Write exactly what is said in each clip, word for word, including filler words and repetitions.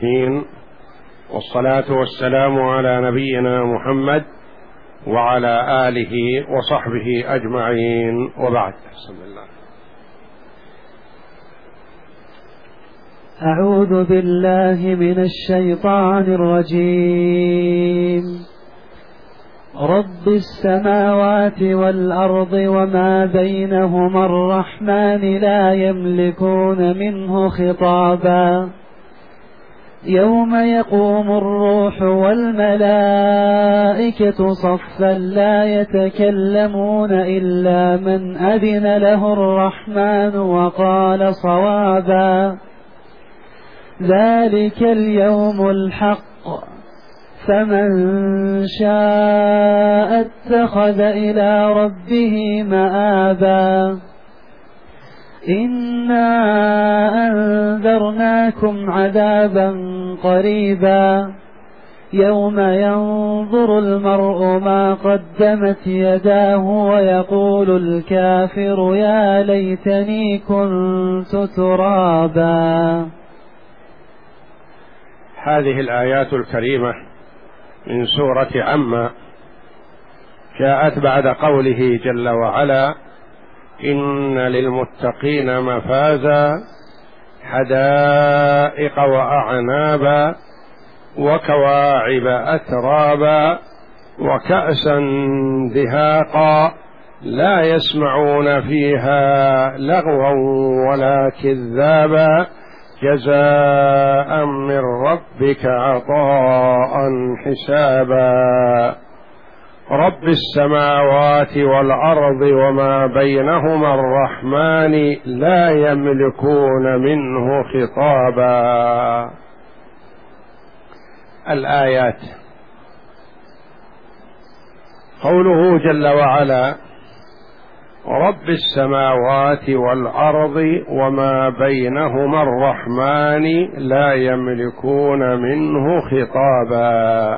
العالمين، والصلاة والسلام على نبينا محمد وعلى آله وصحبه أجمعين، وبعد. بسم الله. أعوذ بالله من الشيطان الرجيم. رب السماوات والأرض وما بينهما الرحمن لا يملكون منه خطابا يوم يقوم الروح والملائكة صفا لا يتكلمون إلا من أذن له الرحمن وقال صوابا. ذلك اليوم الحق فمن شاء اتخذ إلى ربه مآبا. إنا أنذرناكم عذابا قريبا يوم ينظر المرء ما قدمت يداه ويقول الكافر يا ليتني كنت ترابا. هذه الآيات الكريمة من سورة عم جاءت بعد قوله جل وعلا: إن للمتقين مفازا حدائق وأعنابا وكواعب أترابا وكأسا دهاقا لا يسمعون فيها لغوا ولا كذابا جزاء من ربك عطاء حسابا. رب السماوات والأرض وما بينهما الرحمن لا يملكون منه خطابا. الآيات: قوله جل وعلا: رب السماوات والأرض وما بينهما الرحمن لا يملكون منه خطابا.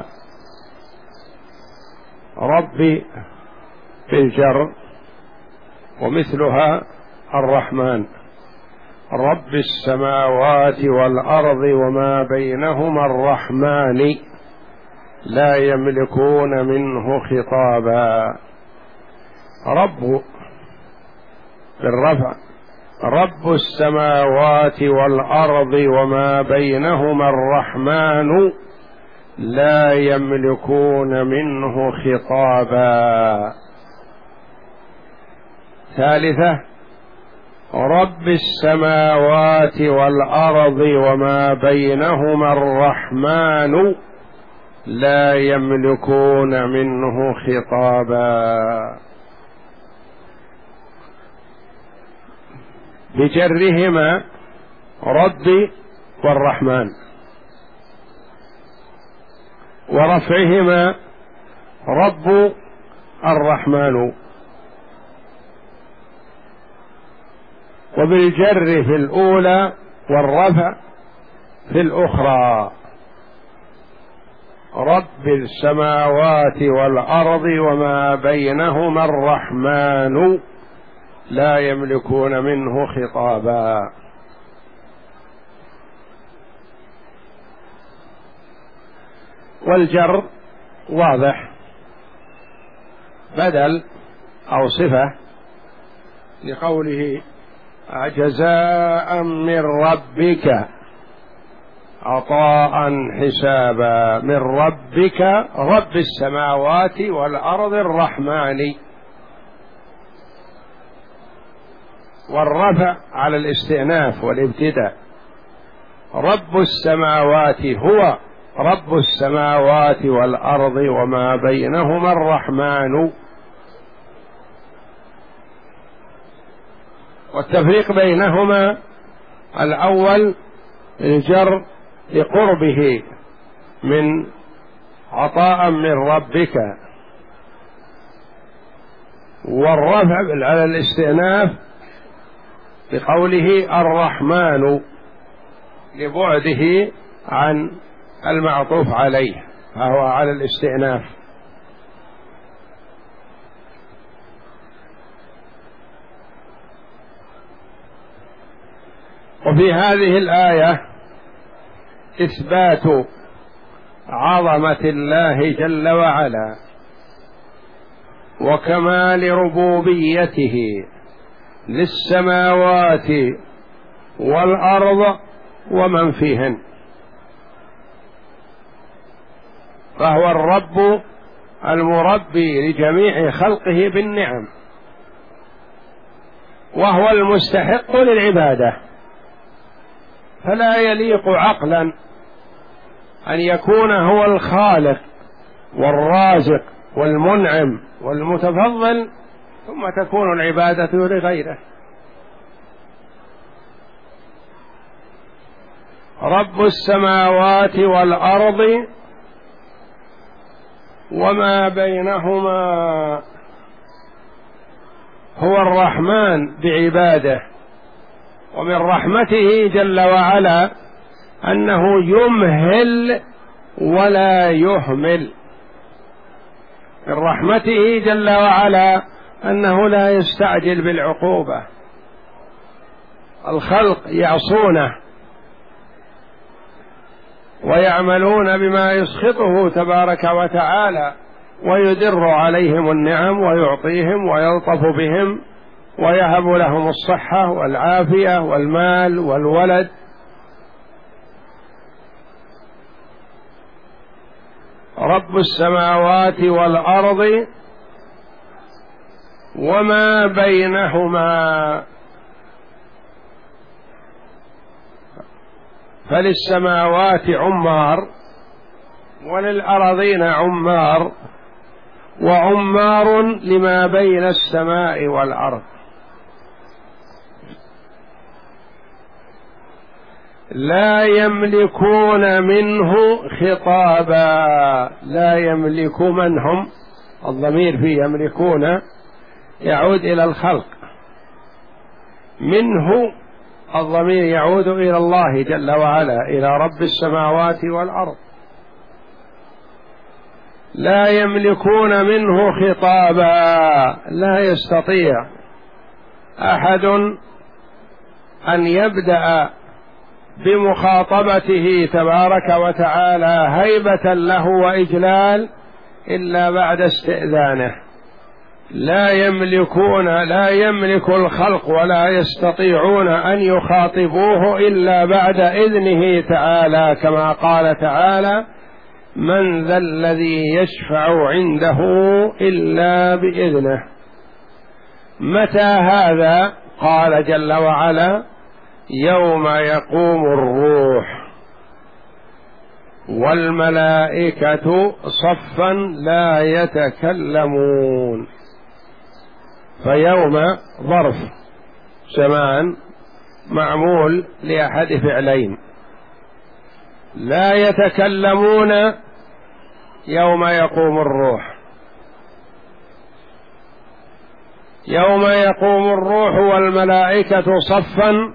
رب بالجر ومثلها الرحمن. رب السماوات والأرض وما بينهما الرحمن لا يملكون منه خطابا. رب بالرفع. رب السماوات والأرض وما بينهما الرحمن لا يملكون منه خطابا. ثالثة: رب السماوات والأرض وما بينهما الرحمن لا يملكون منه خطابا. بجرهما رب والرحمن، ورفعهما رب الرحمن، وبالجر في الأولى والرفع في الأخرى. رب السماوات والأرض وما بينهما الرحمن لا يملكون منه خطابا. والجر واضح، بدل أو صفة لقوله: جزاء من ربك عطاء حسابا. من ربك رب السماوات والأرض الرحمن. والرفع على الاستئناف والابتداء. رب السماوات هو رب السماوات والأرض وما بينهما الرحمن. والتفريق بينهما: الأول الجر لقربه من عطاء من ربك، والرفع على الاستئناف بقوله الرحمن لبعده عن المعطوف عليه، فهو على الاستئناف. وفي هذه الآية إثبات عظمة الله جل وعلا وكمال ربوبيته للسماوات والأرض ومن فيهن، فهو الرب المربي لجميع خلقه بالنعم، وهو المستحق للعبادة، فلا يليق عقلا أن يكون هو الخالق والرازق والمنعم والمتفضل ثم تكون العبادة لغيره. رب السماوات والأرض وما بينهما، هو الرحمن بعباده، ومن رحمته جل وعلا أنه يمهل ولا يهمل. من رحمته جل وعلا أنه لا يستعجل بالعقوبة. الخلق يعصونه ويعملون بما يسخطه تبارك وتعالى، ويدر عليهم النعم ويعطيهم ويلطف بهم ويهب لهم الصحة والعافية والمال والولد. رب السماوات والأرض وما بينهما، فللسماوات عمار وللأرضين عمار، وعمار لما بين السماء والأرض. لا يملكون منه خطابا. لا يملك من هم، الضمير في يملكون يعود إلى الخلق، منه الضمير يعود إلى الله جل وعلا، إلى رب السماوات والأرض. لا يملكون منه خطابا، لا يستطيع أحد أن يبدأ بمخاطبته تبارك وتعالى هيبة له وإجلال إلا بعد استئذانه. لا يملكون لا يملك الخلق ولا يستطيعون أن يخاطبوه إلا بعد إذنه تعالى، كما قال تعالى: من ذا الذي يشفع عنده إلا بإذنه. متى هذا؟ قال جل وعلا: يوم يقوم الروح والملائكة صفا لا يتكلمون. فيوم ظرف زمان معمول لأحد فعلين: لا يتكلمون يوم يقوم الروح. يوم يقوم الروح والملائكة صفا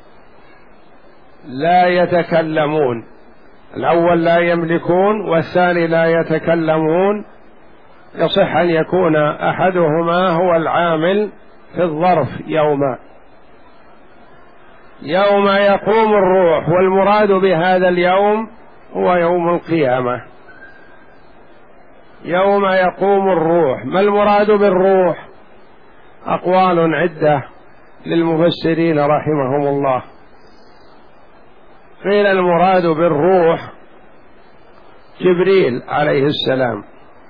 لا يتكلمون. الأول لا يملكون، والثاني لا يتكلمون. يصح أن يكون أحدهما هو العامل في الظرف يوم. يوم يقوم الروح، والمراد بهذا اليوم هو يوم القيامة. يوم يقوم الروح، ما المراد بالروح؟ أقوال عدة للمفسرين رحمهم الله. قيل المراد بالروح جبريل عليه السلام،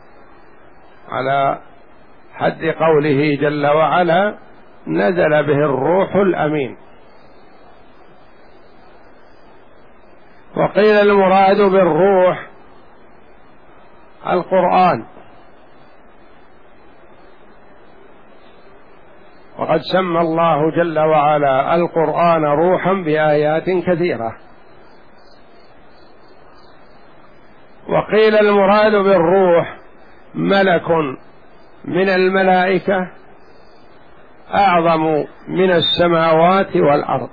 على حد قوله جل وعلا: نزل به الروح الأمين. وقيل المراد بالروح القرآن، وقد سمى الله جل وعلا القرآن روحا بآيات كثيرة. وقيل المراد بالروح ملك من الملائكة أعظم من السماوات والأرض،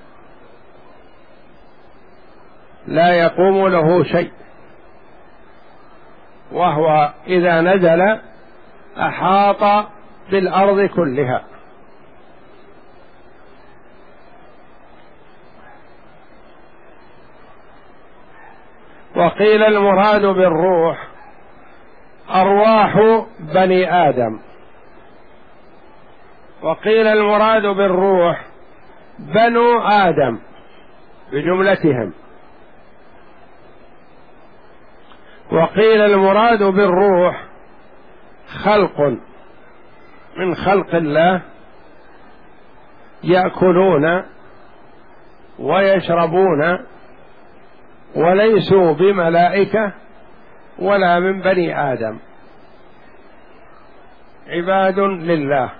لا يقوم له شيء، وهو إذا نزل أحاط بالأرض كلها. وقيل المراد بالروح أرواح بني آدم، وقيل المراد بالروح بنو آدم بجملتهم، وقيل المراد بالروح خلق من خلق الله يأكلون ويشربون وليسوا بملائكة ولا من بني آدم، عباد لله.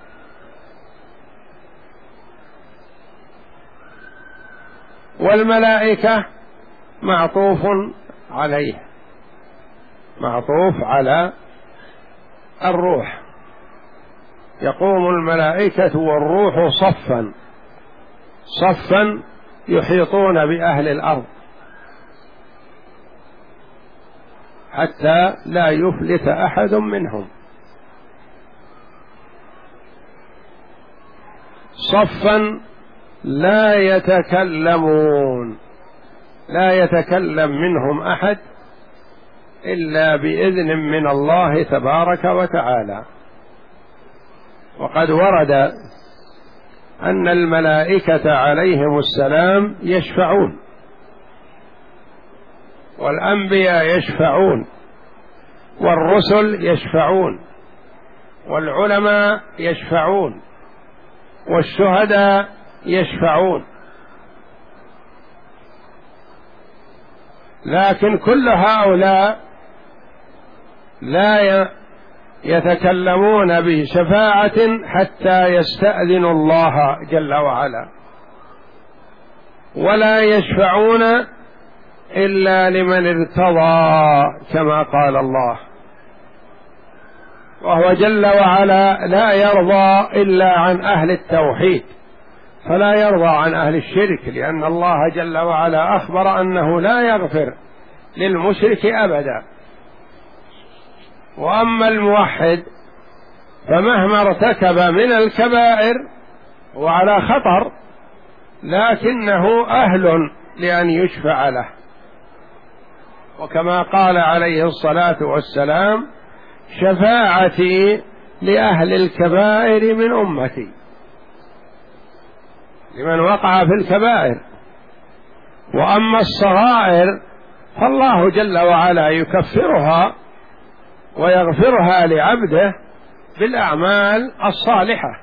والملائكة معطوف عليه، معطوف على الروح، يقوم الملائكة والروح صفا صفا يحيطون بأهل الأرض حتى لا يفلت أحد منهم، صفا لا يتكلمون، لا يتكلم منهم أحد إلا بإذن من الله تبارك وتعالى. وقد ورد أن الملائكة عليهم السلام يشفعون، والأنبياء يشفعون، والرسل يشفعون، والعلماء يشفعون، والشهداء يشفعون، لكن كل هؤلاء لا يتكلمون بشفاعة حتى يستأذن الله جل وعلا، ولا يشفعون إلا لمن ارتضى كما قال الله، وهو جل وعلا لا يرضى إلا عن أهل التوحيد، فلا يرضى عن أهل الشرك، لأن الله جل وعلا أخبر أنه لا يغفر للمشرك أبدا. وأما الموحد فمهما ارتكب من الكبائر وعلى خطر لكنه أهل لأن يشفع له، وكما قال عليه الصلاة والسلام: شفاعتي لأهل الكبائر من أمتي، لمن وقع في الكبائر. وأما الصغائر فالله جل وعلا يكفرها ويغفرها لعبده بالأعمال الصالحة،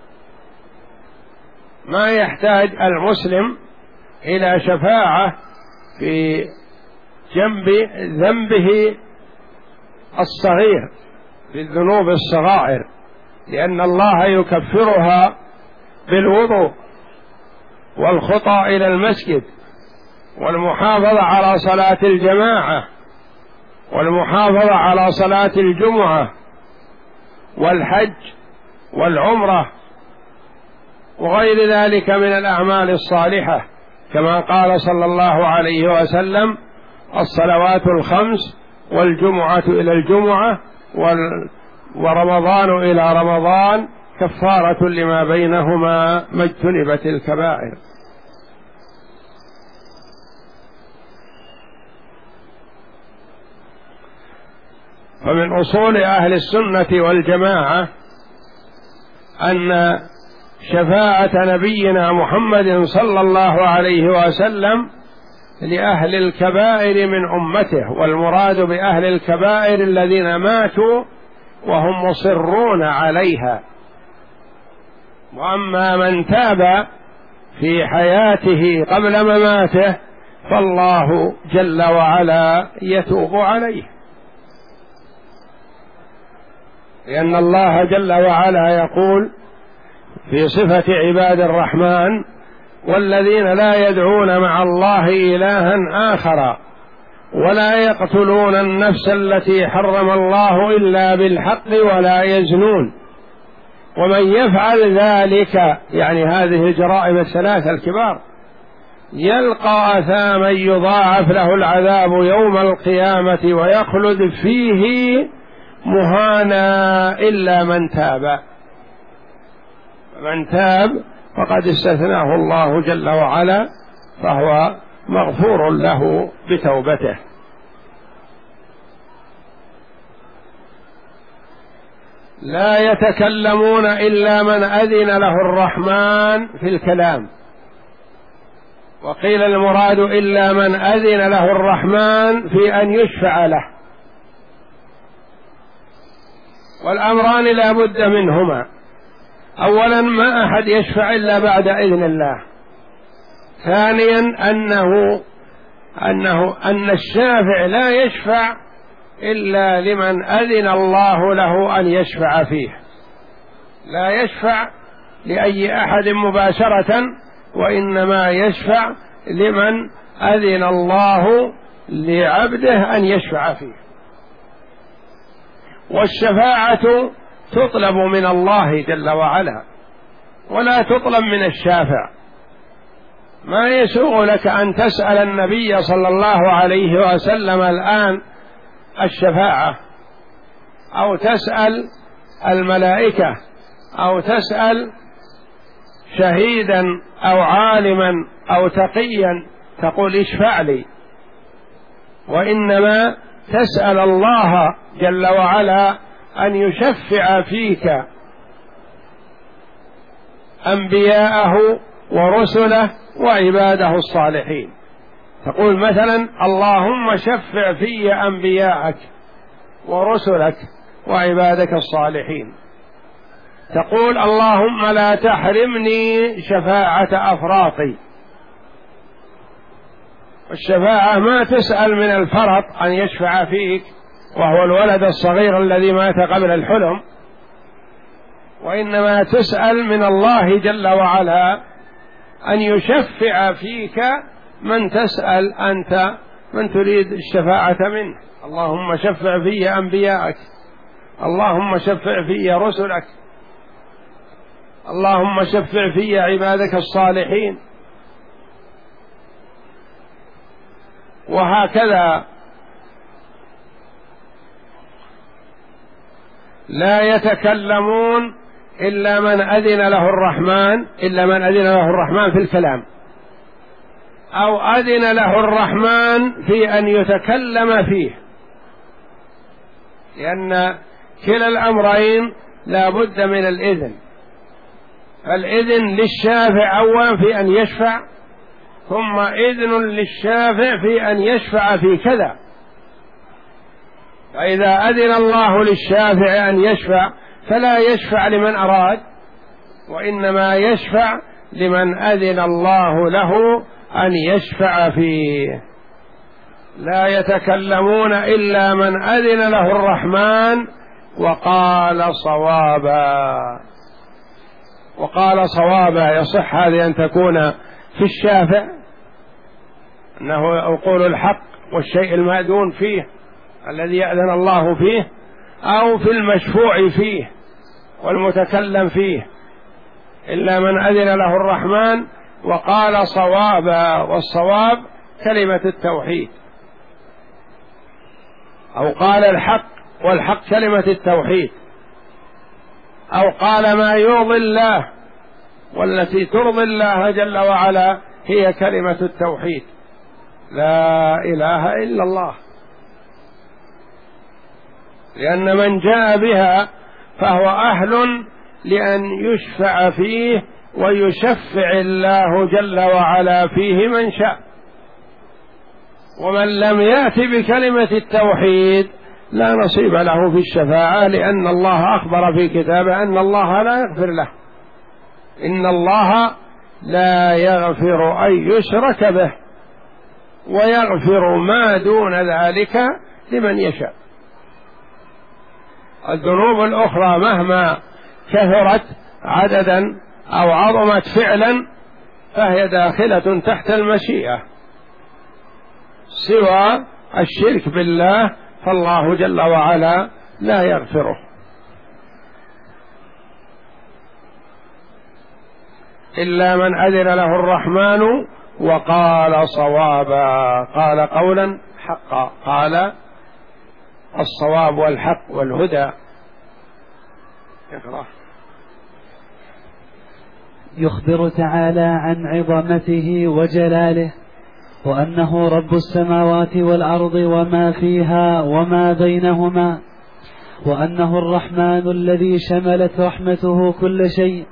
ما يحتاج المسلم إلى شفاعة في جنب ذنبه الصغير في الذنوب الصغائر، لأن الله يكفرها بالوضوء والخطى إلى المسجد والمحافظة على صلاة الجماعة والمحافظة على صلاة الجمعة والحج والعمرة وغير ذلك من الأعمال الصالحة، كما قال صلى الله عليه وسلم: الصلوات الخمس والجمعة إلى الجمعة ورمضان إلى رمضان كفارة لما بينهما ما اجتنبت الكبائر. فمن أصول أهل السنة والجماعة أن شفاعة نبينا محمد صلى الله عليه وسلم لأهل الكبائر من أمته، والمراد بأهل الكبائر الذين ماتوا وهم مصرون عليها. وأما من تاب في حياته قبل مماته فالله جل وعلا يتوب عليه، لأن الله جل وعلا يقول في صفة عباد الرحمن: والذين لا يدعون مع الله إلها آخر ولا يقتلون النفس التي حرم الله إلا بالحق ولا يزنون ومن يفعل ذلك، يعني هذه الجرائم الثلاثة الكبار، يلقى أثاما يضاعف له العذاب يوم القيامة ويخلد فيه مهانا إلا من تاب. من تاب فقد استثناه الله جل وعلا، فهو مغفور له بتوبته. لا يتكلمون إلا من أذن له الرحمن في الكلام، وقيل المراد إلا من أذن له الرحمن في أن يشفع له، والأمران لا بد منهما. أولا ما أحد يشفع إلا بعد إذن الله. ثانيا أنه أنه أن الشافع لا يشفع إلا لمن أذن الله له أن يشفع فيه، لا يشفع لأي أحد مباشرة، وإنما يشفع لمن أذن الله لعبده أن يشفع فيه. والشفاعة تطلب من الله جل وعلا ولا تطلب من الشافع. ما يسوغ لك أن تسأل النبي صلى الله عليه وسلم الآن الشفاعة، أو تسأل الملائكة، أو تسأل شهيدا أو عالما أو تقيا تقول اشفع لي، وإنما تسأل الله جل وعلا أن يشفع فيك أنبياءه ورسله وعباده الصالحين. تقول مثلا اللهم شفع في أنبياءك ورسلك وعبادك الصالحين. تقول اللهم لا تحرمني شفاعة أفراطي. الشفاعة ما تسأل من الفرط أن يشفع فيك وهو الولد الصغير الذي مات قبل الحلم، وإنما تسأل من الله جل وعلا أن يشفع فيك من تسأل أنت، من تريد الشفاعة منه. اللهم شفع في أنبياءك، اللهم شفع في رسلك، اللهم شفع في عبادك الصالحين، وهكذا. لا يتكلمون إلا من أذن له الرحمن، إلا من أذن له الرحمن في الكلام، أو أذن له الرحمن في أن يتكلم فيه، لأن كلا الأمرين لا بد من الإذن. فالإذن للشافع أولا في أن يشفع، ثم إذن للشافع في أن يشفع في كذا. فإذا أذن الله للشافع أن يشفع فلا يشفع لمن أراد، وإنما يشفع لمن أذن الله له أن يشفع فيه. لا يتكلمون إلا من أذن له الرحمن وقال صوابا. وقال صوابا يصح هذه أن تكون في الشافع أنه يقول الحق والشيء المأذون فيه الذي يأذن الله فيه، أو في المشفوع فيه والمتكلم فيه. إلا من أذن له الرحمن وقال صوابا، والصواب كلمة التوحيد، أو قال الحق والحق كلمة التوحيد، أو قال ما يرضي الله، والتي ترضي الله جل وعلا هي كلمة التوحيد، لا إله إلا الله. لأن من جاء بها فهو أهل لأن يشفع فيه ويشفع الله جل وعلا فيه من شاء. ومن لم يأت بكلمة التوحيد لا نصيب له في الشفاعة، لأن الله أخبر في كتابه أن الله لا يغفر له. إن الله لا يغفر أن يشرك به ويغفر ما دون ذلك لمن يشاء. الذنوب الأخرى مهما كثرت عددا أو عظمت فعلا فهي داخلة تحت المشيئة، سوى الشرك بالله فالله جل وعلا لا يغفره. إلا من أذن له الرحمن وقال صوابا، قال قولا حقا، قال الصواب والحق والهدى. اقرأ. يخبر تعالى عن عظمته وجلاله، وأنه رب السماوات والأرض وما فيها وما بينهما، وأنه الرحمن الذي شملت رحمته كل شيء.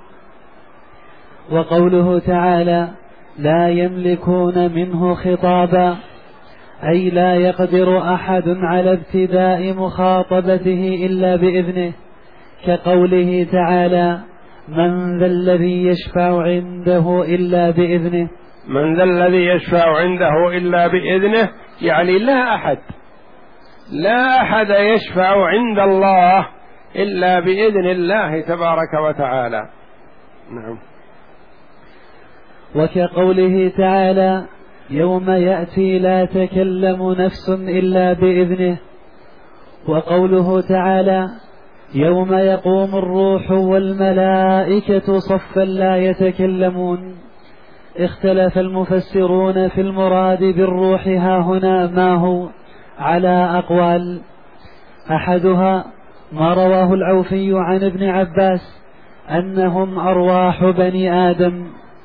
وقوله تعالى لا يملكون منه خطابا أي لا يقدر أحد على ابتداء مخاطبته إلا بإذنه، كقوله تعالى من ذا الذي يشفع عنده إلا بإذنه. من ذا الذي يشفع عنده إلا بإذنه، يعني لا أحد لا أحد يشفع عند الله إلا بإذن الله تبارك وتعالى. نعم. وكقوله تعالى يوم يأتي لا تكلم نفس إلا بإذنه. وقوله تعالى يوم يقوم الروح والملائكة صفا لا يتكلمون. اختلف المفسرون في المراد بالروح ها هنا ما هو على أقوال، أحدها ما رواه العوفي عن ابن عباس أنهم أرواح بني آدم،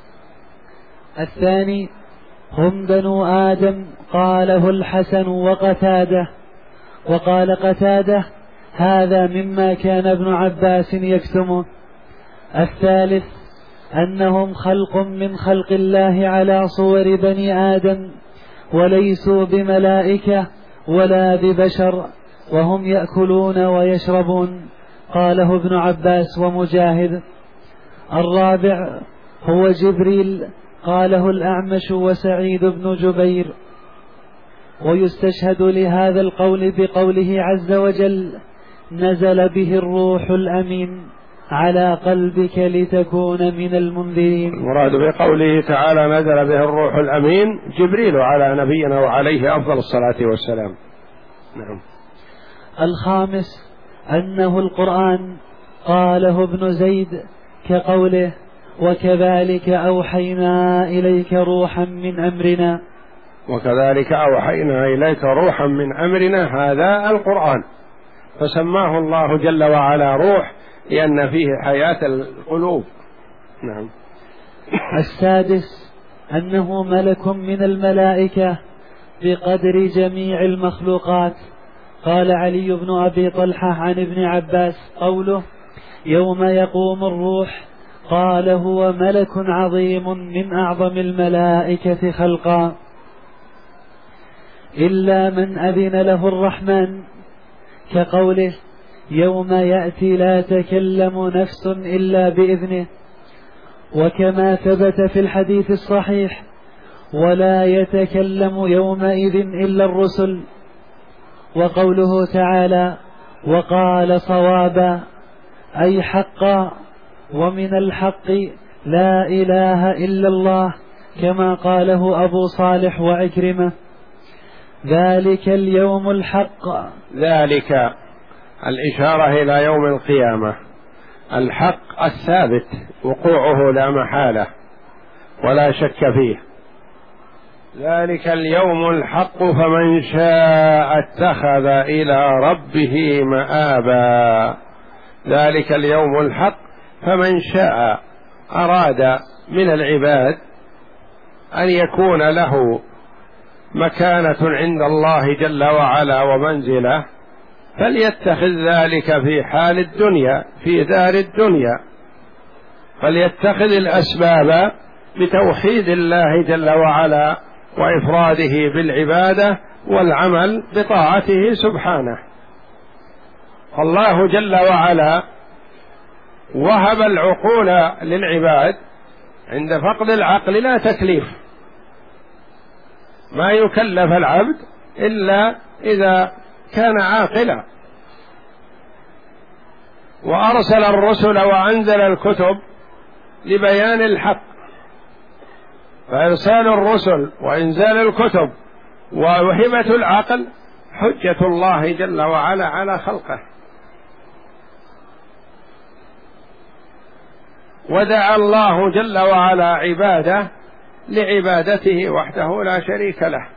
الثاني هم بنو آدم قاله الحسن وقتاده، وقال قتاده هذا مما كان ابن عباس يكتمه، الثالث أنهم خلق من خلق الله على صور بني آدم وليسوا بملائكة ولا ببشر وهم يأكلون ويشربون، قاله ابن عباس ومجاهد. الرابع هو جبريل قاله الأعمش وسعيد بن جبير. ويستشهد لهذا القول بقوله عز وجل نزل به الروح الأمين على قلبك لتكون من المنذرين. المراد بقوله تعالى نزل به الروح الأمين جبريل على نبينا وعليه أفضل الصلاة والسلام. نعم. الخامس أنه القرآن قاله ابن زيد كقوله وكذلك أوحينا إليك روحا من أمرنا. وكذلك أوحينا إليك روحا من أمرنا، هذا القرآن، فسماه الله جل وعلا روح لأن فيه حياة القلوب. نعم. السادس أنه ملك من الملائكة بقدر جميع المخلوقات. قال علي بن أبي طلحة عن ابن عباس قوله يوم يقوم الروح قال هو ملك عظيم من أعظم الملائكة خلقا، إلا من أذن له الرحمن، كقوله يوم يأتي لا تكلم نفس إلا بإذنه. وكما ثبت في الحديث الصحيح ولا يتكلم يومئذ إلا الرسل. وقوله تعالى وقال صوابا أي حقا، ومن الحق لا إله إلا الله، كما قاله أبو صالح وعكرمة. ذلك اليوم الحق، ذلك الإشارة إلى يوم القيامة، الحق الثابت وقوعه لا محالة ولا شك فيه. ذلك اليوم الحق فمن شاء اتخذ إلى ربه مآبا. ذلك اليوم الحق فمن شاء أراد من العباد أن يكون له مكانة عند الله جل وعلا ومنزلة فليتخذ ذلك في حال الدنيا في دار الدنيا، فليتخذ الأسباب بتوحيد الله جل وعلا وإفراده بالعبادة والعمل بطاعته سبحانه. الله جل وعلا وهب العقول للعباد، عند فقد العقل لا تكليف، ما يكلف العبد إلا إذا كان عاقلا. وأرسل الرسل وأنزل الكتب لبيان الحق، فإرسال الرسل وإنزال الكتب ووهبة العقل حجة الله جل وعلا على خلقه. ودعا الله جل وعلا عباده لعبادته وحده لا شريك له.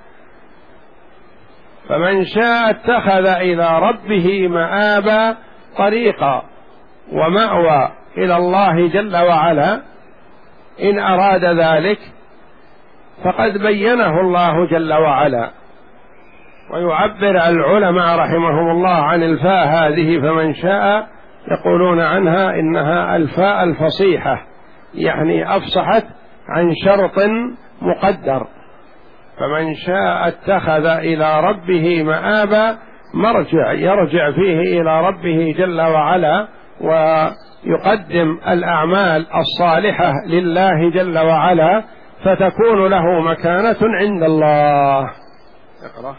فمن شاء اتخذ إلى ربه مآبا، طريقا ومأوى إلى الله جل وعلا. إن أراد ذلك فقد بينه الله جل وعلا، ويعبر العلماء رحمهم الله عن الفاء هذه فمن شاء يقولون عنها إنها الفاء الفصيحة، يعني أفصحت عن شرط مقدر. فمن شاء اتخذ إلى ربه مآبا، مرجع يرجع فيه إلى ربه جل وعلا ويقدم الأعمال الصالحة لله جل وعلا، فتكون له مكانة عند الله. اقرأ.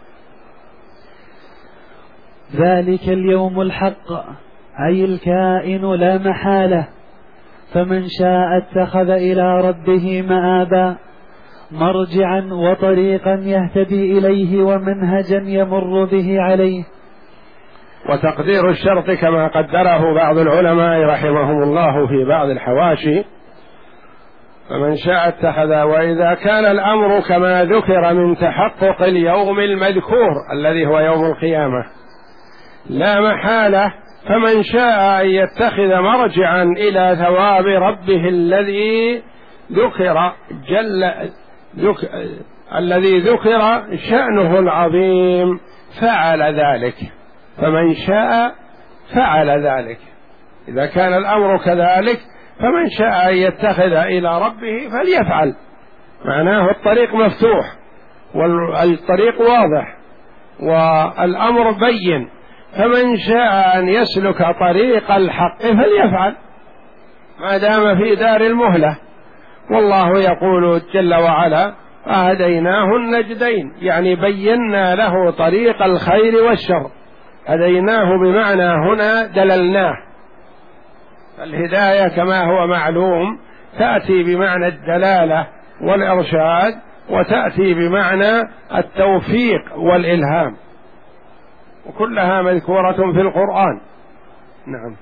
ذلك اليوم الحق أي الكائن لا محالة، فمن شاء اتخذ إلى ربه مآبا، مرجعا وطريقا يهتدي إليه ومنهجا يمر به عليه. وتقدير الشرط كما قدره بعض العلماء رحمهم الله في بعض الحواشي، فمن شاء اتخذ، وإذا كان الأمر كما ذكر من تحقق اليوم المذكور الذي هو يوم القيامة لا محالة، فمن شاء أن يتخذ مرجعا إلى ثواب ربه الذي ذكر جل ذك... الذي ذكر شأنه العظيم فعل ذلك. فمن شاء فعل ذلك، إذا كان الأمر كذلك فمن شاء أن يتخذ إلى ربه فليفعل، معناه الطريق مفتوح والطريق واضح والأمر بين، فمن شاء أن يسلك طريق الحق فليفعل ما دام في دار المهلة. والله يقول جل وعلا فهديناه النجدين، يعني بينا له طريق الخير والشر. هديناه بمعنى هنا دللناه. الهداية كما هو معلوم تأتي بمعنى الدلالة والإرشاد، وتأتي بمعنى التوفيق والإلهام، وكلها مذكورة في القرآن. نعم.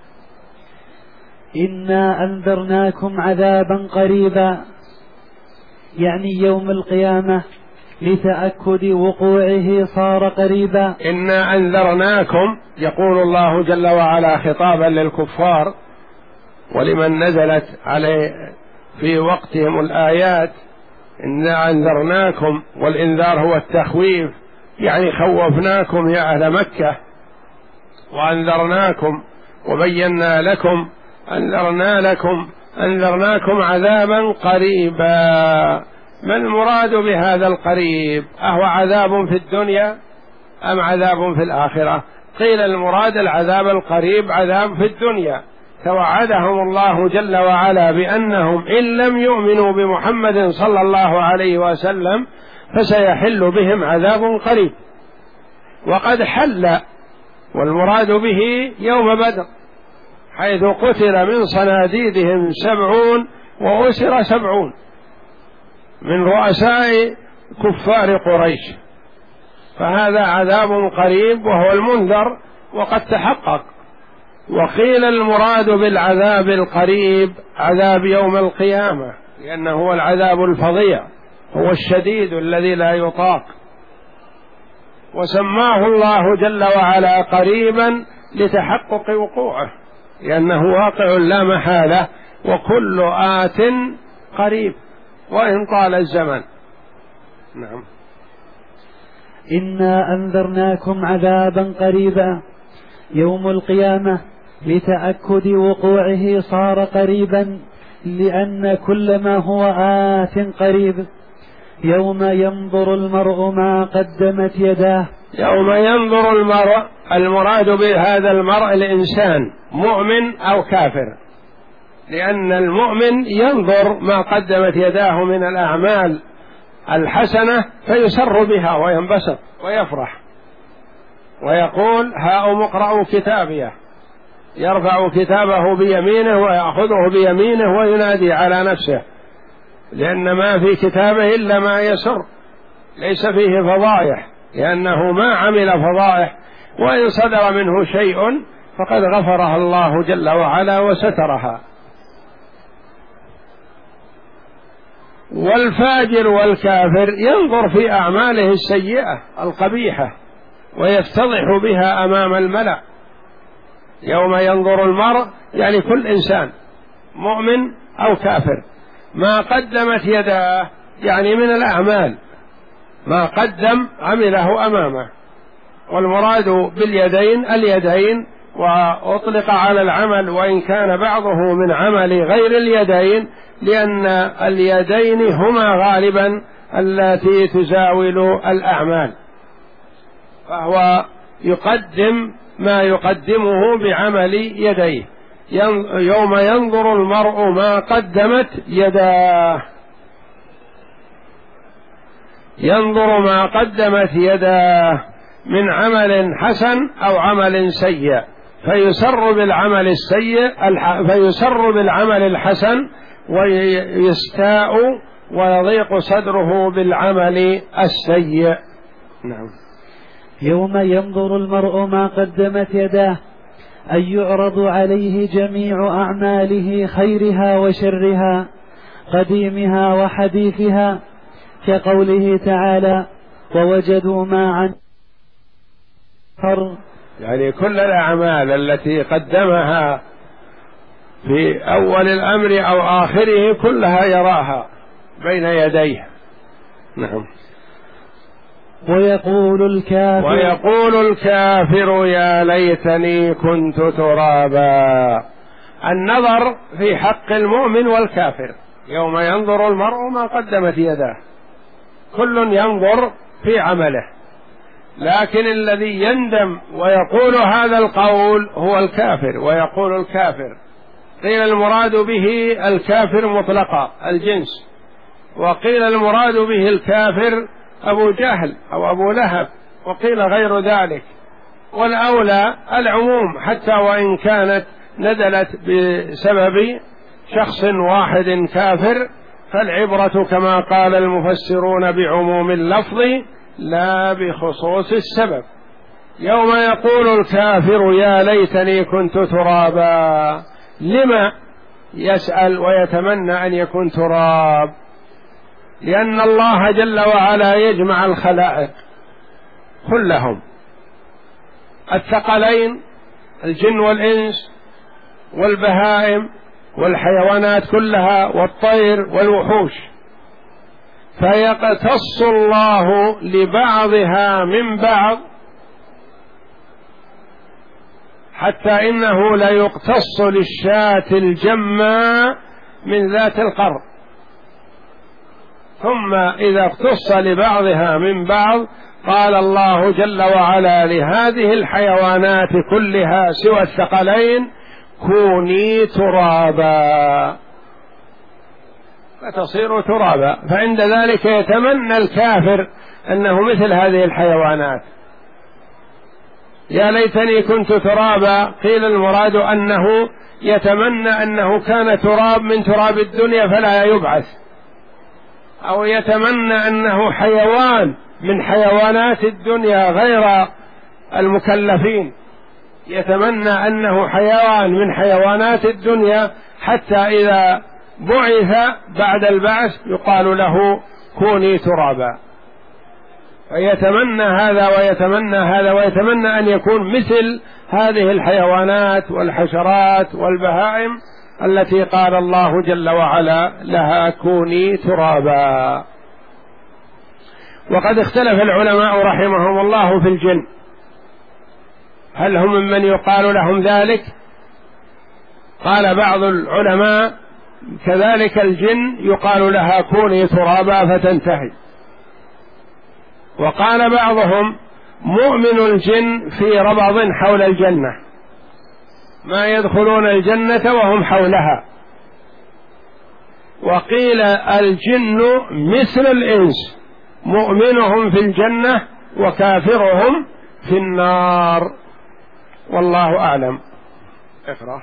إنا أنذرناكم عذابا قريبا، يعني يوم القيامة لتأكد وقوعه صار قريبا. إنا أنذرناكم، يقول الله جل وعلا خطابا للكفار ولمن نزلت عليه في وقتهم الآيات، إنا أنذرناكم، والإنذار هو التخويف، يعني خوفناكم يا أهل مكة، وأنذرناكم وبينا لكم، أنذرنا لكم أنذرناكم عذابا قريبا. ما المراد بهذا القريب؟ أهو عذاب في الدنيا أم عذاب في الآخرة؟ قيل المراد العذاب القريب عذاب في الدنيا، توعدهم الله جل وعلا بأنهم إن لم يؤمنوا بمحمد صلى الله عليه وسلم فسيحل بهم عذاب قريب، وقد حل، والمراد به يوم بدر، حيث قتل من صناديدهم سبعون وأسر سبعون من رؤساء كفار قريش، فهذا عذاب قريب وهو المنذر وقد تحقق. وقيل المراد بالعذاب القريب عذاب يوم القيامة، لأنه هو العذاب الفظيع، هو الشديد الذي لا يطاق، وسماه الله جل وعلا قريبا لتحقق وقوعه، لأنه واقع لا محالة، وكل آت قريب وإن طال الزمن. نعم. إنا أنذرناكم عذابا قريبا يوم القيامة لتأكد وقوعه صار قريبا، لأن كل ما هو آت قريب. يوم ينظر المرء ما قدمت يداه. يوم ينظر المرء، المراد بهذا المرء الإنسان مؤمن أو كافر، لأن المؤمن ينظر ما قدمت يداه من الأعمال الحسنة فيسر بها وينبسط ويفرح ويقول هاؤم اقرأوا كتابيه، يرفع كتابه بيمينه ويأخذه بيمينه وينادي على نفسه، لأن ما في كتابه إلا ما يسر، ليس فيه فضائح، لأنه ما عمل فضائح، وإن صدر منه شيء فقد غفرها الله جل وعلا وسترها. والفاجر والكافر ينظر في أعماله السيئة القبيحة ويفتضح بها أمام الملأ. يوم ينظر المرء يعني كل إنسان مؤمن أو كافر ما قدمت يداه، يعني من الأعمال ما قدم عمله أمامه. والمراد باليدين اليدين، وأطلق على العمل وإن كان بعضه من عمل غير اليدين، لأن اليدين هما غالبا التي تزاول الأعمال، فهو يقدم ما يقدمه بعمل يديه. يوم ينظر المرء ما قدمت يداه، ينظر ما قدمت يداه من عمل حسن أو عمل سيء، فيسر بالعمل السيء فيسر بالعمل الحسن، ويستاء ويضيق صدره بالعمل السيء. نعم. يوم ينظر المرء ما قدمت يداه، أن يعرض عليه جميع أعماله خيرها وشرها، قديمها وحديثها، كقوله تعالى: ووجدوا ما عن يعني كل الأعمال التي قدمها في أول الأمر أو آخره كلها يراها بين يديه. نعم. ويقول الكافر ويقول الكافر يا ليتني كنت ترابا. النظر في حق المؤمن والكافر، يوم ينظر المرء ما قدمت يداه، كل ينظر في عمله، لكن الذي يندم ويقول هذا القول هو الكافر. ويقول الكافر قيل المراد به الكافر مطلقا الجنس، وقيل المراد به الكافر أبو جهل أو أبو لهب، وقيل غير ذلك، والأولى العموم، حتى وإن كانت نزلت بسبب شخص واحد كافر، فالعبرة كما قال المفسرون بعموم اللفظ لا بخصوص السبب. يوم يقول الكافر يا ليتني كنت ترابا، لما يسأل ويتمنى أن يكون تراب؟ لأن الله جل وعلا يجمع الخلائق كلهم، الثقلين الجن والإنس والبهائم والحيوانات كلها والطير والوحوش، فيقتص الله لبعضها من بعض، حتى إنه لا يقتص للشاة الجماء من ذات القرن، ثم إذا اقتص لبعضها من بعض قال الله جل وعلا لهذه الحيوانات كلها سوى الثقلين: كوني ترابا، فتصير ترابا. فعند ذلك يتمنى الكافر أنه مثل هذه الحيوانات. يا ليتني كنت ترابا، قيل المراد أنه يتمنى أنه كان تراب من تراب الدنيا فلا يبعث، أو يتمنى أنه حيوان من حيوانات الدنيا غير المكلفين، يتمنى أنه حيوان من حيوانات الدنيا، حتى إذا بعث بعد البعث يقال له كوني ترابا. فيتمنى هذا ويتمنى هذا ويتمنى أن يكون مثل هذه الحيوانات والحشرات والبهائم التي قال الله جل وعلا لها كوني ترابا. وقد اختلف العلماء رحمهم الله في الجن، هل هم ممن يقال لهم ذلك؟ قال بعض العلماء كذلك الجن يقال لها كوني ترابا فتنتهي. وقال بعضهم مؤمن الجن في ربض حول الجنة، ما يدخلون الجنة وهم حولها. وقيل الجن مثل الإنس، مؤمنهم في الجنة وكافرهم في النار، والله أعلم. اقرأ.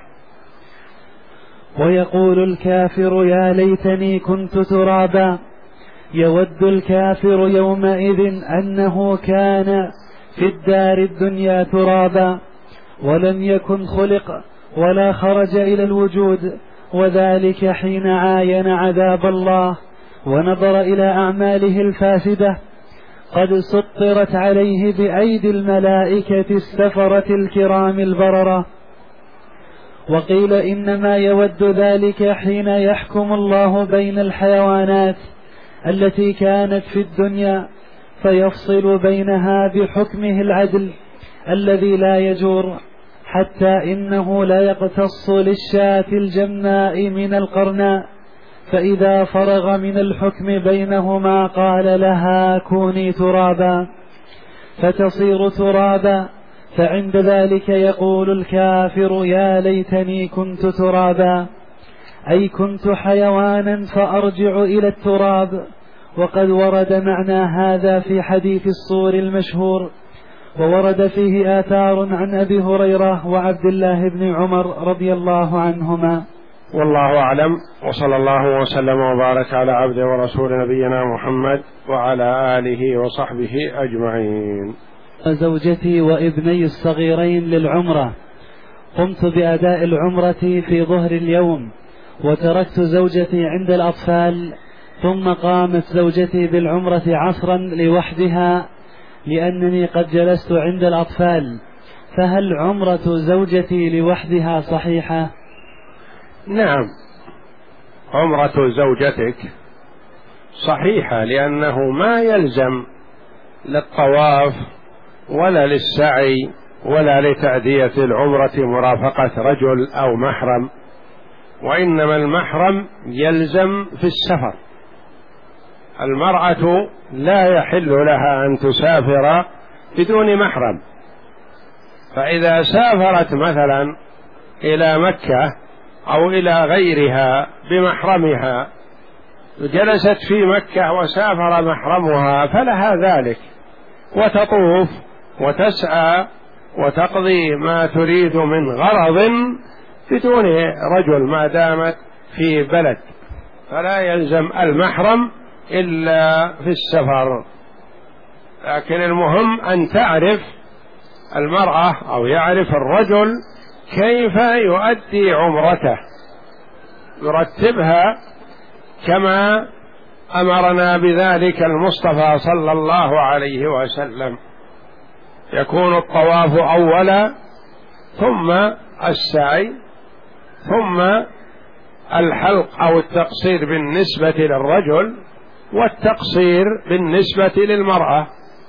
ويقول الكافر يا ليتني كنت ترابا، يود الكافر يومئذ أنه كان في الدار الدنيا ترابا، ولم يكن خلق ولا خرج إلى الوجود، وذلك حين عاين عذاب الله ونظر إلى أعماله الفاسدة قد سطرت عليه بأيدي الملائكة السفرة الكرام البررة. وقيل إنما يود ذلك حين يحكم الله بين الحيوانات التي كانت في الدنيا، فيفصل بينها بحكمه العدل الذي لا يجور، حتى إنه لا يقتص للشاة الجماء من القرناء، فإذا فرغ من الحكم بينهما قال لها كوني ترابا فتصير ترابا، فعند ذلك يقول الكافر يا ليتني كنت ترابا، أي كنت حيوانا فأرجع إلى التراب. وقد ورد معنى هذا في حديث الصور المشهور، وورد فيه آثار عن أبي هريرة وعبد الله بن عمر رضي الله عنهما. والله أعلم، وصلى الله وسلم وبارك على عبده ورسول نبينا محمد وعلى آله وصحبه أجمعين. زوجتي وابني الصغيرين للعمرة، قمت بأداء العمرة في ظهر اليوم، وتركت زوجتي عند الأطفال، ثم قامت زوجتي بالعمرة عصرا لوحدها لأنني قد جلست عند الأطفال، فهل عمرة زوجتي لوحدها صحيحة؟ نعم، عمرة زوجتك صحيحة، لأنه ما يلزم للطواف ولا للسعي ولا لتأدية العمرة مرافقة رجل أو محرم، وإنما المحرم يلزم في السفر. المرأة لا يحل لها أن تسافر بدون محرم، فإذا سافرت مثلا إلى مكة أو إلى غيرها بمحرمها، جلست في مكة وسافر محرمها، فلها ذلك، وتطوف وتسعى وتقضي ما تريد من غرض بدون رجل ما دامت في بلد، فلا يلزم المحرم إلا في السفر. لكن المهم أن تعرف المرأة أو يعرف الرجل كيف يؤدي عمرته، يرتبها كما أمرنا بذلك المصطفى صلى الله عليه وسلم. يكون الطواف أولا، ثم السعي، ثم الحلق أو التقصير بالنسبة للرجل، والتقصير بالنسبة للمرأة،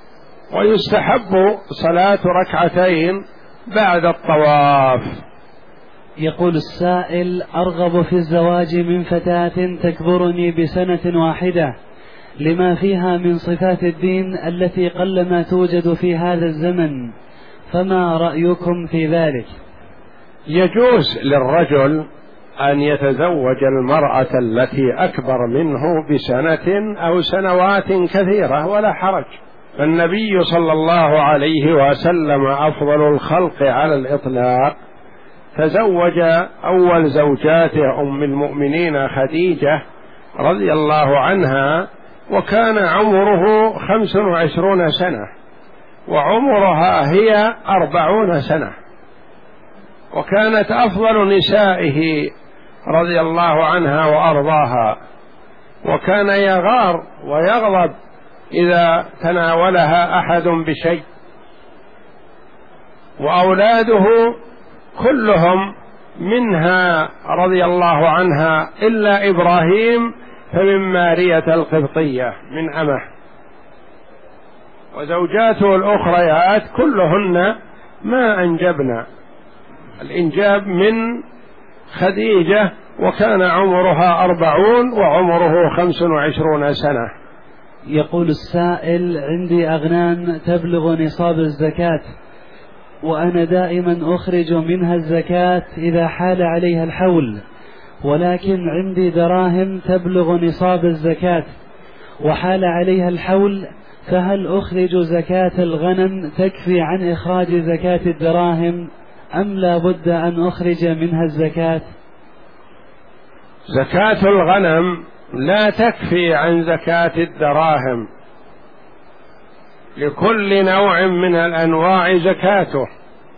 ويستحب صلاة ركعتين بعد الطواف. يقول السائل: أرغب في الزواج من فتاة تكبرني بسنة واحدة لما فيها من صفات الدين التي قلما توجد في هذا الزمن، فما رأيكم في ذلك؟ يجوز للرجل أن يتزوج المرأة التي أكبر منه بسنة أو سنوات كثيرة ولا حرج، فالنبي صلى الله عليه وسلم أفضل الخلق على الإطلاق تزوج أول زوجاته أم المؤمنين خديجة رضي الله عنها، وكان عمره خمس وعشرون سنة، وعمرها هي أربعون سنة، وكانت أفضل نسائه رضي الله عنها وأرضاها، وكان يغار ويغضب إذا تناولها أحد بشيء. وأولاده كلهم منها رضي الله عنها إلا إبراهيم فمن مارية القبطية من أمه، وزوجاته الأخريات كلهن ما أنجبن، الإنجاب من خديجة، وكان عمرها أربعون وعمره خمس وعشرون سنة. يقول السائل: عندي أغنام تبلغ نصاب الزكاة، وأنا دائما أخرج منها الزكاة إذا حال عليها الحول، ولكن عندي دراهم تبلغ نصاب الزكاة وحال عليها الحول، فهل أخرج زكاة الغنم تكفي عن إخراج زكاة الدراهم، أم لا بد أن أخرج منها الزكاة؟ زكاة الغنم لا تكفي عن زكاة الدراهم، لكل نوع من الأنواع زكاته،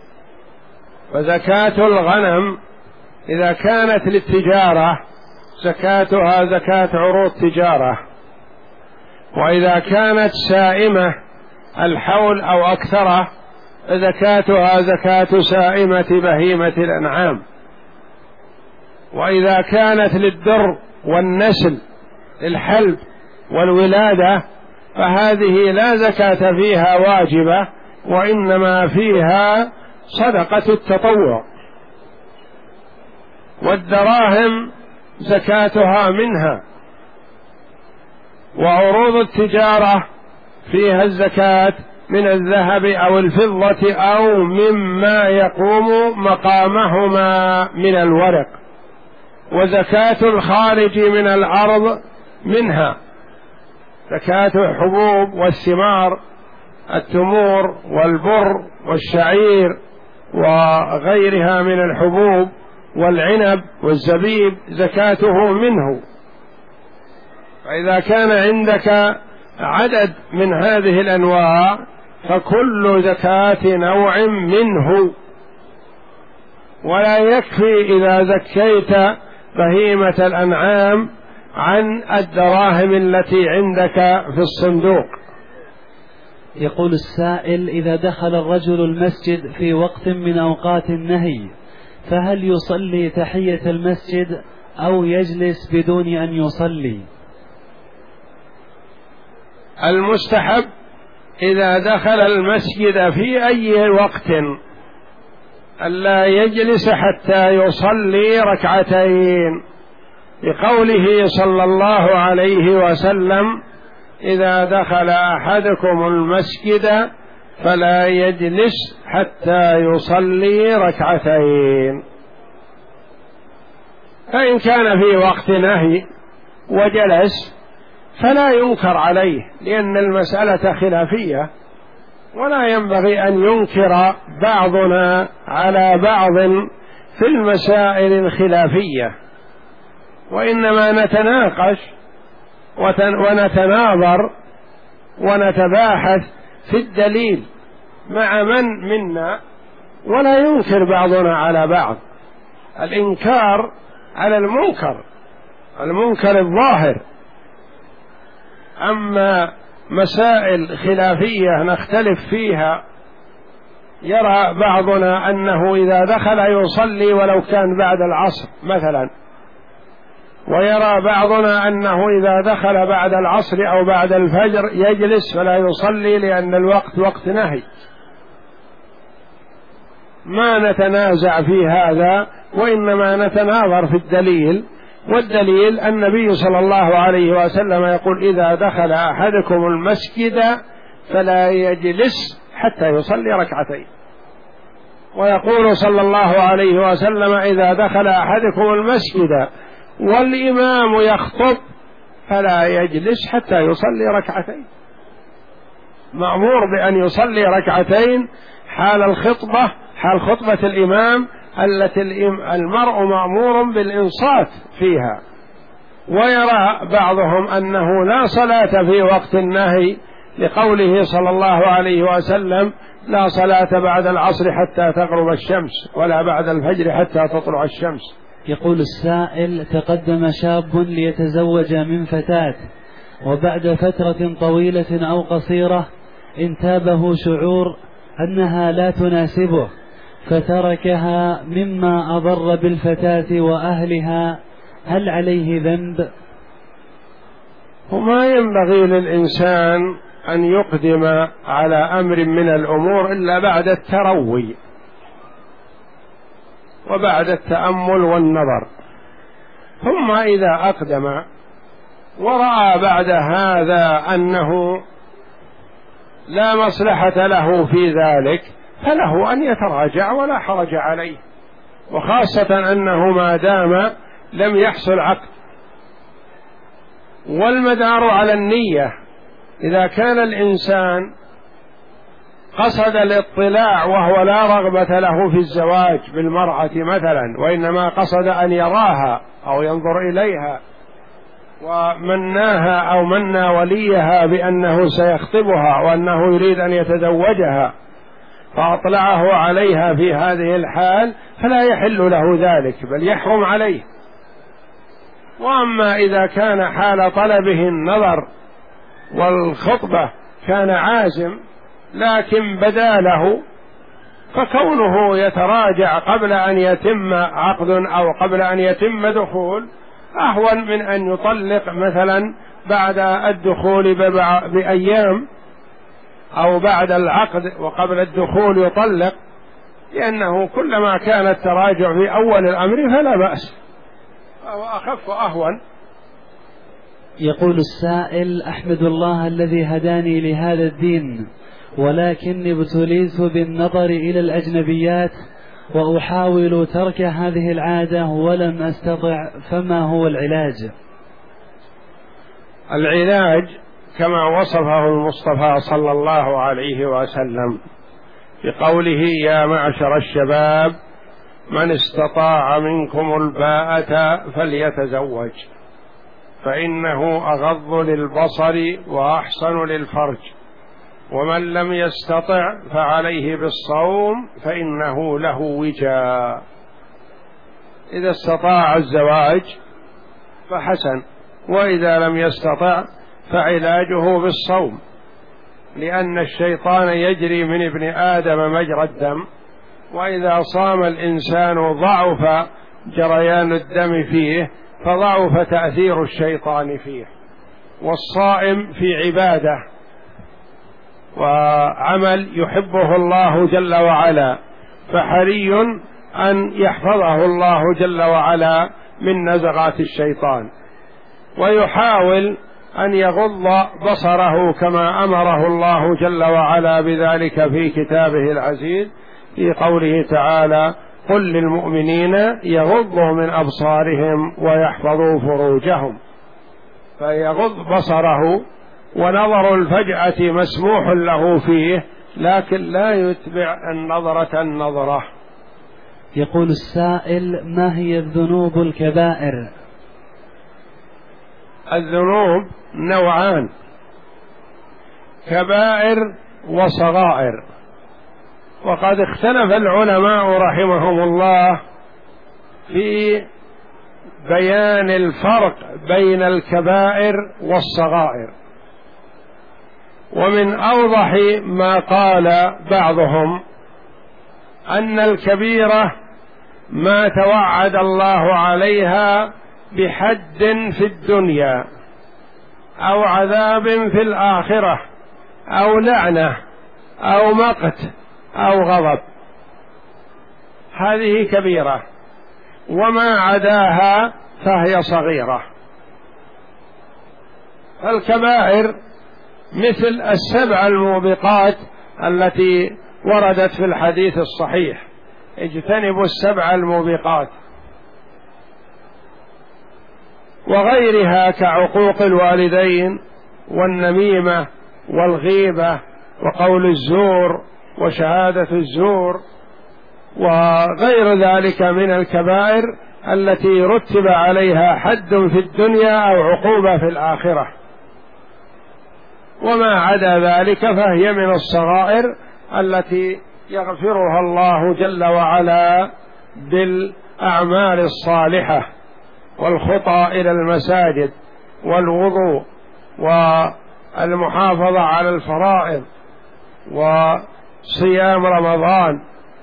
فزكاة الغنم إذا كانت للتجارة زكاتها زكاة عروض تجارة، وإذا كانت سائمة الحول أو أكثره زكاتها زكاة سائمة بهيمة الأنعام، وإذا كانت للدر والنسل للحلب والولادة فهذه لا زكاة فيها واجبة، وإنما فيها صدقة التطوع. والدراهم زكاتها منها، وعروض التجارة فيها الزكاة من الذهب أو الفضة أو مما يقوم مقامهما من الورق. وزكاة الخارج من الأرض منها زكاة الحبوب والثمار، التمور والبر والشعير وغيرها من الحبوب والعنب والزبيب زكاته منه. فإذا كان عندك عدد من هذه الأنواع فكل زكاة نوع منه، ولا يكفي إذا زكيت بهيمة الأنعام عن الدراهم التي عندك في الصندوق. يقول السائل: إذا دخل الرجل المسجد في وقت من أوقات النهي فهل يصلي تحية المسجد أو يجلس بدون أن يصلي؟ المستحب إذا دخل المسجد في أي وقت ألا يجلس حتى يصلي ركعتين، لقوله صلى الله عليه وسلم: إذا دخل أحدكم المسجد فلا يجلس حتى يصلي ركعتين. فإن كان في وقت نهي وجلس فلا ينكر عليه، لأن المسألة خلافية، ولا ينبغي أن ينكر بعضنا على بعض في المسائل الخلافية، وإنما نتناقش ونتناظر ونتباحث في الدليل مع من منا، ولا ينكر بعضنا على بعض. الإنكار على المنكر، المنكر الظاهر. أما مسائل خلافية نختلف فيها، يرى بعضنا أنه إذا دخل يصلي ولو كان بعد العصر مثلا، ويرى بعضنا أنه إذا دخل بعد العصر أو بعد الفجر يجلس فلا يصلي لأن الوقت وقت نهي. ما نتنازع في هذا، وإنما نتناظر في الدليل، والدليل النبي صلى الله عليه وسلم يقول: إذا دخل أحدكم المسجد فلا يجلس حتى يصلي ركعتين. ويقول صلى الله عليه وسلم: إذا دخل أحدكم المسجد والإمام يخطب فلا يجلس حتى يصلي ركعتين. مأمور بأن يصلي ركعتين حال الخطبة، حال خطبة الإمام التي المرء مأمور بالإنصات فيها. ويرى بعضهم أنه لا صلاة في وقت النهي، لقوله صلى الله عليه وسلم: لا صلاة بعد العصر حتى تغرب الشمس، ولا بعد الفجر حتى تطلع الشمس. يقول السائل: تقدم شاب ليتزوج من فتاة، وبعد فترة طويلة أو قصيرة انتابه شعور أنها لا تناسبه فتركها مما أضر بالفتاة وأهلها، هل عليه ذنب؟ وما ينبغي للإنسان أن يقدم على أمر من الأمور إلا بعد التروي وبعد التأمل والنظر. ثم إذا أقدم ورأى بعد هذا أنه لا مصلحة له في ذلك فله أن يتراجع ولا حرج عليه، وخاصة أنه ما دام لم يحصل عقد. والمدار على النية. إذا كان الإنسان قصد الاطلاع وهو لا رغبة له في الزواج بالمرأة مثلا، وإنما قصد أن يراها أو ينظر إليها، ومناها أو منا وليها بأنه سيخطبها وأنه يريد أن يتزوجها، فأطلعه عليها في هذه الحال، فلا يحل له ذلك بل يحرم عليه. وأما إذا كان حال طلبه النظر والخطبة كان عازم لكن بدا له، فكونه يتراجع قبل أن يتم عقد أو قبل أن يتم دخول أهون من أن يطلق مثلا بعد الدخول بأيام أو بعد العقد وقبل الدخول يطلق، لأنه كلما كان التراجع في أول الأمر فلا بأس، فهو أخف وأهون. يقول السائل: أحمد الله الذي هداني لهذا الدين، ولكني ابتليت بالنظر إلى الأجنبيات وأحاول ترك هذه العادة ولم أستطع، فما هو العلاج؟ العلاج كما وصفه المصطفى صلى الله عليه وسلم بقوله: يا معشر الشباب من استطاع منكم الباءة فليتزوج فإنه أغض للبصر وأحسن للفرج، ومن لم يستطع فعليه بالصوم فإنه له وجاء. إذا استطاع الزواج فحسن، وإذا لم يستطع فعلاجه بالصوم، لأن الشيطان يجري من ابن آدم مجرى الدم، وإذا صام الإنسان ضعف جريان الدم فيه، فضعف تأثير الشيطان فيه. والصائم في عبادة وعمل يحبه الله جل وعلا، فحري أن يحفظه الله جل وعلا من نزغات الشيطان، ويحاول أن يغض بصره كما أمره الله جل وعلا بذلك في كتابه العزيز في قوله تعالى: قل للمؤمنين يغضوا من أبصارهم ويحفظوا فروجهم. فيغض بصره، ونظر الفجأة مسموح له فيه، لكن لا يتبع النظرة النظرة. يقول السائل: ما هي الذنوب الكبائر؟ الذنوب نوعان: كبائر وصغائر، وقد اختلف العلماء رحمهم الله في بيان الفرق بين الكبائر والصغائر. ومن أوضح ما قال بعضهم أن الكبيرة ما توعد الله عليها بحد في الدنيا أو عذاب في الآخرة أو لعنة أو مقت أو غضب، هذه كبيرة، وما عداها فهي صغيرة. الكبائر مثل السبع الموبقات التي وردت في الحديث الصحيح: اجتنبوا السبع الموبقات، وغيرها كعقوق الوالدين والنميمة والغيبة وقول الزور وشهادة الزور وغير ذلك من الكبائر التي رتب عليها حد في الدنيا أو عقوبة في الآخرة. وما عدا ذلك فهي من الصغائر التي يغفرها الله جل وعلا بالأعمال الصالحة والخطى إلى المساجد والوضوء والمحافظة على الفرائض وصيام رمضان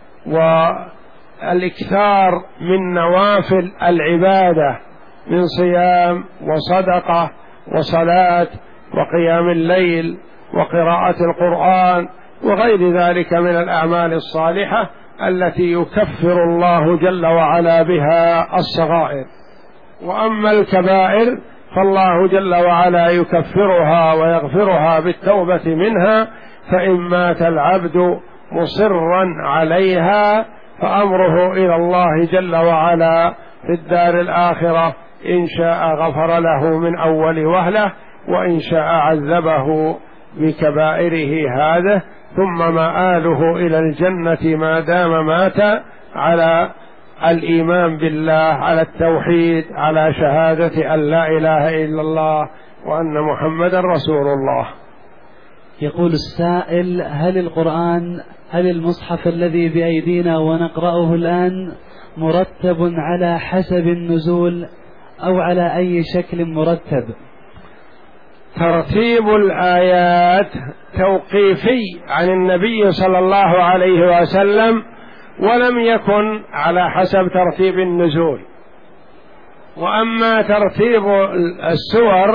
والإكثار من نوافل العبادة من صيام وصدقة وصلاة وقيام الليل وقراءة القرآن وغير ذلك من الأعمال الصالحة التي يكفر الله جل وعلا بها الصغائر. وأما الكبائر فالله جل وعلا يكفرها ويغفرها بالتوبة منها، فإن مات العبد مصرا عليها فأمره إلى الله جل وعلا في الدار الآخرة، إن شاء غفر له من أول وهلة، وإن شاء عذبه بكبائره هذا، ثم مآله إلى الجنة ما دام مات على الإيمان بالله، على التوحيد، على شهادة أن لا إله إلا الله وأن محمدا رسول الله. يقول السائل: هل القرآن هل المصحف الذي بأيدينا ونقرأه الآن مرتب على حسب النزول أو على أي شكل مرتب؟ ترتيب الآيات توقيفي عن النبي صلى الله عليه وسلم، ولم يكن على حسب ترتيب النزول. وأما ترتيب السور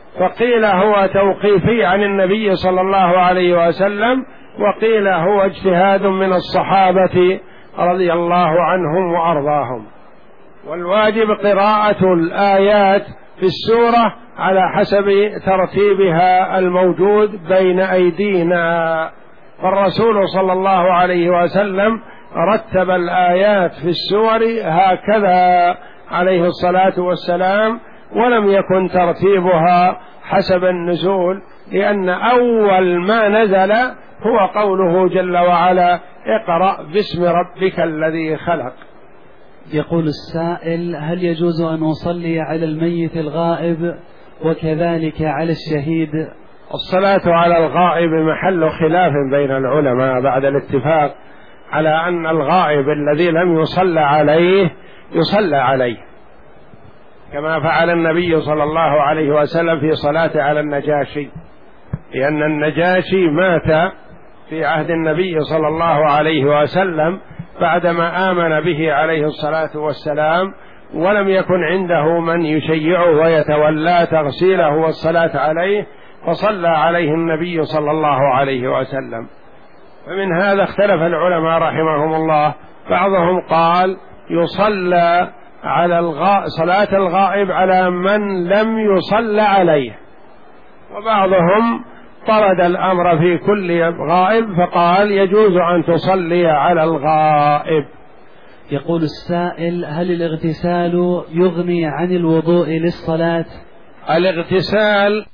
فقيل هو توقيفي عن النبي صلى الله عليه وسلم، وقيل هو اجتهاد من الصحابة رضي الله عنهم وأرضاهم. والواجب قراءة الآيات في السورة على حسب ترتيبها الموجود بين أيدينا، فالرسول صلى الله عليه وسلم رتب الآيات في السور هكذا عليه الصلاة والسلام، ولم يكن ترتيبها حسب النزول، لأن أول ما نزل هو قوله جل وعلا: اقرأ باسم ربك الذي خلق. يقول السائل: هل يجوز أن أصلي على الميت الغائب وكذلك على الشهيد؟ الصلاة على الغائب محل خلاف بين العلماء بعد الاتفاق على أن الغائب الذي لم يصلى عليه يصلى عليه، كما فعل النبي صلى الله عليه وسلم في صلاته على النجاشي، لأن النجاشي مات في عهد النبي صلى الله عليه وسلم بعدما آمن به عليه الصلاة والسلام، ولم يكن عنده من يشيعه ويتولى تغسيله والصلاة عليه، فصلى عليه النبي صلى الله عليه وسلم. فمن هذا اختلف العلماء رحمهم الله، بعضهم قال يصلى على الغائب صلاة الغائب على من لم يصلى عليه، وبعضهم طرد الأمر في كل غائب فقال يجوز أن تصلي على الغائب. يقول السائل: هل الاغتسال يغني عن الوضوء للصلاة؟ الاغتسال